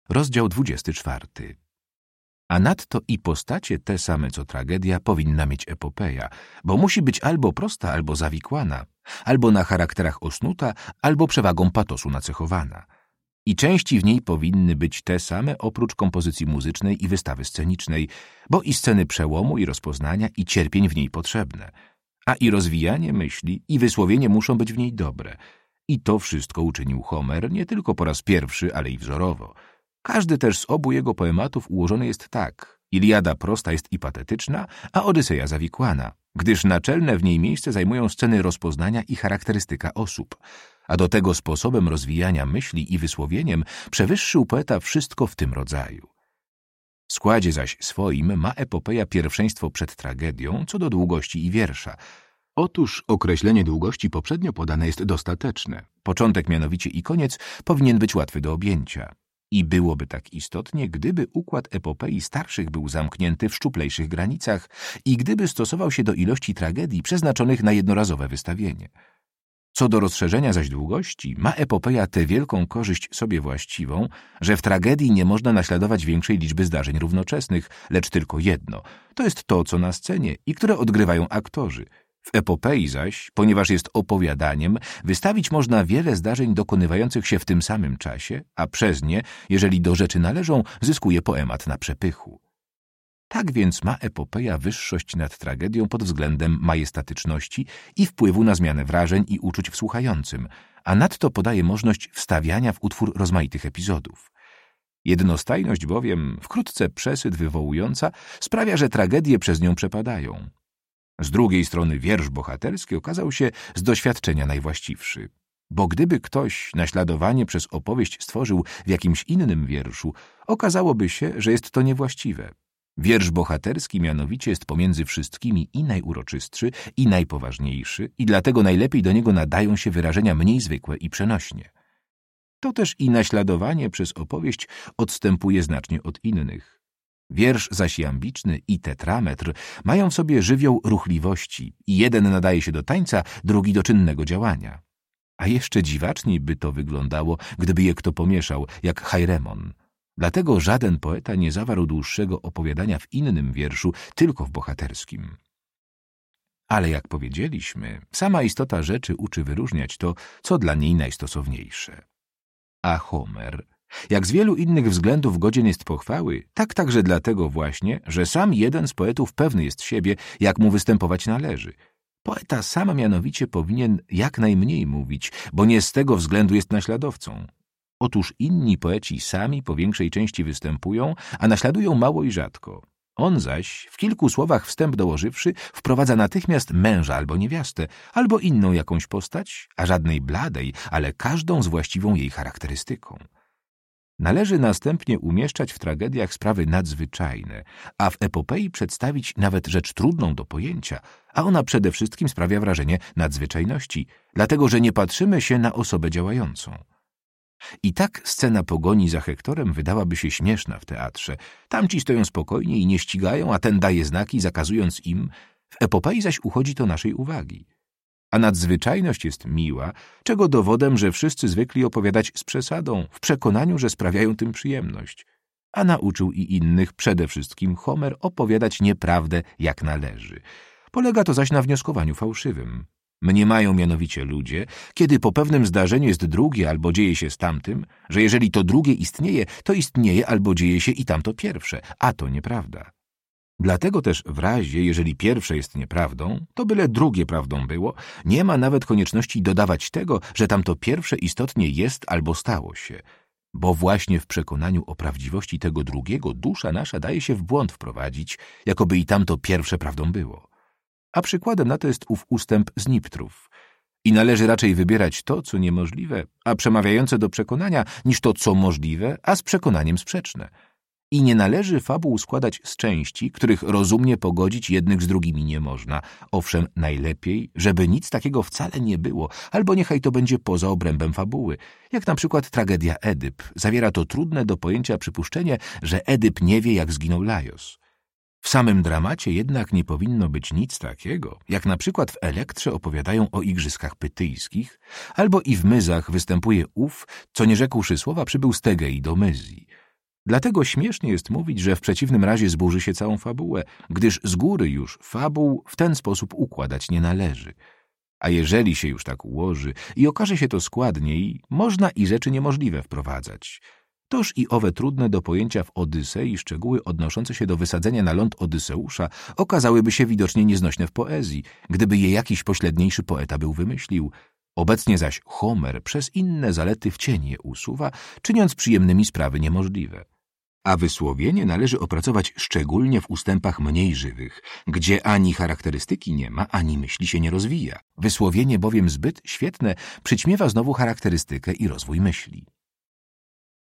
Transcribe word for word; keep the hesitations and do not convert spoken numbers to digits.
Rozdział dwudziesty czwarty. A nadto i postacie te same co tragedia powinna mieć epopeja, bo musi być albo prosta, albo zawikłana, albo na charakterach osnuta, albo przewagą patosu nacechowana. I części w niej powinny być te same oprócz kompozycji muzycznej i wystawy scenicznej, bo i sceny przełomu i rozpoznania i cierpień w niej potrzebne. A i rozwijanie myśli i wysłowienie muszą być w niej dobre. I to wszystko uczynił Homer nie tylko po raz pierwszy, ale i wzorowo. Każdy też z obu jego poematów ułożony jest tak. Iliada prosta jest i patetyczna, a Odyseja zawikłana, gdyż naczelne w niej miejsce zajmują sceny rozpoznania i charakterystyka osób. A do tego sposobem rozwijania myśli i wysłowieniem przewyższył poeta wszystko w tym rodzaju. W składzie zaś swoim ma epopeja pierwszeństwo przed tragedią co do długości i wiersza. Otóż określenie długości poprzednio podane jest dostateczne. Początek mianowicie i koniec powinien być łatwy do objęcia. I byłoby tak istotnie, gdyby układ epopei starszych był zamknięty w szczuplejszych granicach i gdyby stosował się do ilości tragedii przeznaczonych na jednorazowe wystawienie. Co do rozszerzenia zaś długości, ma epopeja tę wielką korzyść sobie właściwą, że w tragedii nie można naśladować większej liczby zdarzeń równoczesnych, lecz tylko jedno. To jest to, co na scenie i które odgrywają aktorzy. W epopei zaś, ponieważ jest opowiadaniem, wystawić można wiele zdarzeń dokonywających się w tym samym czasie, a przez nie, jeżeli do rzeczy należą, zyskuje poemat na przepychu. Tak więc ma epopeja wyższość nad tragedią pod względem majestatyczności i wpływu na zmianę wrażeń i uczuć w słuchającym, a nadto podaje możliwość wstawiania w utwór rozmaitych epizodów. Jednostajność bowiem, wkrótce przesyt wywołująca, sprawia, że tragedie przez nią przepadają. Z drugiej strony wiersz bohaterski okazał się z doświadczenia najwłaściwszy. Bo gdyby ktoś naśladowanie przez opowieść stworzył w jakimś innym wierszu, okazałoby się, że jest to niewłaściwe. Wiersz bohaterski mianowicie jest pomiędzy wszystkimi i najuroczystszy, i najpoważniejszy, i dlatego najlepiej do niego nadają się wyrażenia mniej zwykłe i przenośnie. To też i naśladowanie przez opowieść odstępuje znacznie od innych. Wiersz zaś jambiczny i tetrametr mają w sobie żywioł ruchliwości i jeden nadaje się do tańca, drugi do czynnego działania. A jeszcze dziwaczniej by to wyglądało, gdyby je kto pomieszał, jak Chairemon. Dlatego żaden poeta nie zawarł dłuższego opowiadania w innym wierszu, tylko w bohaterskim. Ale jak powiedzieliśmy, sama istota rzeczy uczy wyróżniać to, co dla niej najstosowniejsze. A Homer, jak z wielu innych względów godzien jest pochwały, tak także dlatego właśnie, że sam jeden z poetów pewny jest siebie, jak mu występować należy. Poeta sam mianowicie powinien jak najmniej mówić, bo nie z tego względu jest naśladowcą. Otóż inni poeci sami po większej części występują, a naśladują mało i rzadko. On zaś, w kilku słowach wstęp dołożywszy, wprowadza natychmiast męża albo niewiastę, albo inną jakąś postać, a żadnej bladej, ale każdą z właściwą jej charakterystyką. Należy następnie umieszczać w tragediach sprawy nadzwyczajne, a w epopei przedstawić nawet rzecz trudną do pojęcia, a ona przede wszystkim sprawia wrażenie nadzwyczajności, dlatego że nie patrzymy się na osobę działającą. I tak scena pogoni za Hektorem wydałaby się śmieszna w teatrze. Tamci stoją spokojnie i nie ścigają, a ten daje znaki, zakazując im. W epopei zaś uchodzi to naszej uwagi. A nadzwyczajność jest miła, czego dowodem, że wszyscy zwykli opowiadać z przesadą, w przekonaniu, że sprawiają tym przyjemność. A nauczył i innych, przede wszystkim Homer, opowiadać nieprawdę jak należy. Polega to zaś na wnioskowaniu fałszywym. Mniemają mianowicie ludzie, kiedy po pewnym zdarzeniu jest drugie albo dzieje się z tamtym, że jeżeli to drugie istnieje, to istnieje albo dzieje się i tamto pierwsze, a to nieprawda. Dlatego też w razie, jeżeli pierwsze jest nieprawdą, to byle drugie prawdą było, nie ma nawet konieczności dodawać tego, że tamto pierwsze istotnie jest albo stało się. Bo właśnie w przekonaniu o prawdziwości tego drugiego dusza nasza daje się w błąd wprowadzić, jakoby i tamto pierwsze prawdą było. A przykładem na to jest ów ustęp z Niptrów. I należy raczej wybierać to, co niemożliwe, a przemawiające do przekonania, niż to, co możliwe, a z przekonaniem sprzeczne. I nie należy fabuł składać z części, których rozumnie pogodzić jednych z drugimi nie można. Owszem, najlepiej, żeby nic takiego wcale nie było, albo niechaj to będzie poza obrębem fabuły. Jak na przykład tragedia Edyp. Zawiera to trudne do pojęcia przypuszczenie, że Edyp nie wie, jak zginął Lajos. W samym dramacie jednak nie powinno być nic takiego, jak na przykład w Elektrze opowiadają o igrzyskach pytyjskich, albo i w Myzach występuje ów, co nie rzekłszy słowa, przybył z Tegei do Myzji. Dlatego śmiesznie jest mówić, że w przeciwnym razie zburzy się całą fabułę, gdyż z góry już fabuł w ten sposób układać nie należy. A jeżeli się już tak ułoży i okaże się to składniej, można i rzeczy niemożliwe wprowadzać. Toż i owe trudne do pojęcia w Odysei szczegóły odnoszące się do wysadzenia na ląd Odyseusza okazałyby się widocznie nieznośne w poezji, gdyby je jakiś pośledniejszy poeta był wymyślił. Obecnie zaś Homer przez inne zalety w cień je usuwa, czyniąc przyjemnymi sprawy niemożliwe. A wysłowienie należy opracować szczególnie w ustępach mniej żywych, gdzie ani charakterystyki nie ma, ani myśli się nie rozwija. Wysłowienie bowiem zbyt świetne przyćmiewa znowu charakterystykę i rozwój myśli.